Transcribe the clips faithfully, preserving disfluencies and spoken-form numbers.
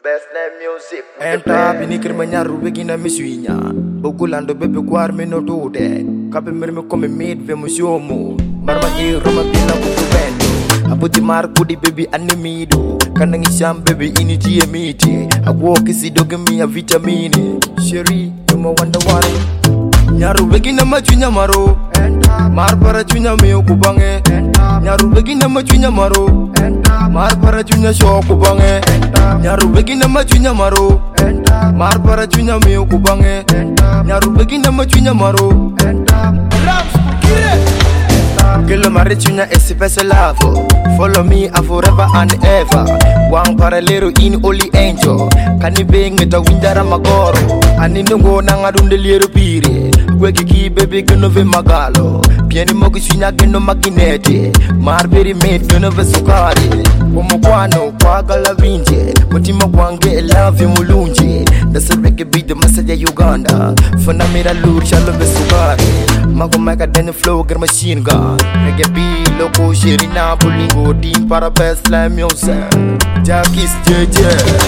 Best name music. Enta binikir manyaru begina misuinya. Bogulando bebe kwar me no tude. Kape mirme come mid ve musyomo. Marma e roma pina kutu bendo. Abuti mar kudi baby animido. Kanangi sham baby ini tie miti. Agwo kisi doge mi a vitamini. Sheri, you mo wonder why. Nyaru begina machunya maro. Mar para chunya me okubange. Nyaru begina machunya maro. Mar para chunya shoku bange. Nyaru begina machunya maro. Mar para chunya me okubange. Nyaru begina machunya maro. Rams kire. Kilo mare chunya especial love. Follow me a forever and ever. Wang paralero in only angel. Kani beng meta windara magoro. Ani nungo nanga dunde liero pire. Gweki ki baby gano ve magalo. Pieni mogi chunya gano makinete. Marberi mate gano ve sukari. Pomo kwano kwa gala vinje. Mutima kwange love mulunje. Dasa reggae beat the message ya Uganda. Fana mira lure shalo ve sukari. Mago mega dance flow get machine gun. Reggae beat loco shiri na pulingo team para best slam music. Jackis J J.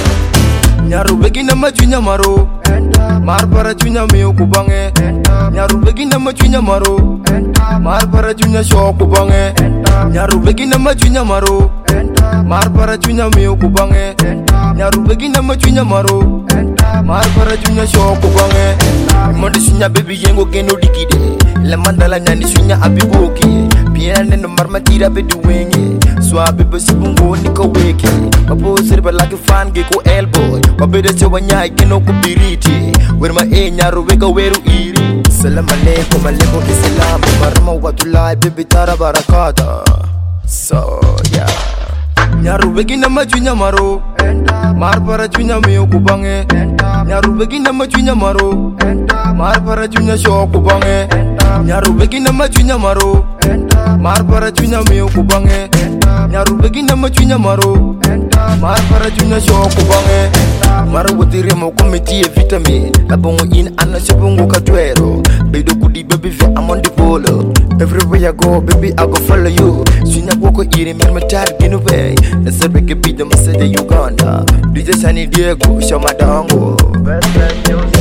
Nyaru begina machunya maro. Mar para chunya me okubange. Nyaru begina machunya maro. Mar para chunya shoku bange. Nyaru begina machunya maro. Mar para chunya me okubange. Nyaru begina machunya maro. Mar para chunya shoku bange. Mondi sunya baby yengo geno dikide. La mandala nyani sunya abiboki. Piene no marmatira bedu wenge. Swabe besibungo niko weke. Papo sirba like fan geko elbow. Wabede sewa nyai keno kubiriti. Where my e nyaru wega weru iri. Salam alaikum alaikum islam. Marma watulai baby tara barakata. So yeah. Nyaru begina machunya maro. Mar para chunya me okubange. Nyaru begina machunya maro. Mar para chunya shoku bange. Nyaru begina machunya maro. Mar para chunya me okubange. Nyaru begina machunya maro. Mar para chunya shoku bange. Maru wotire mo komiti e vitamin. Abongo in ana sebungo katwero. Bedo kudi baby ve I'm on the polo. Everywhere I go baby I go follow you. Sunya woko ire me matar ginu way. That's a reggae beat the message Uganda. D J Sunny Diego show my dango. Best name music.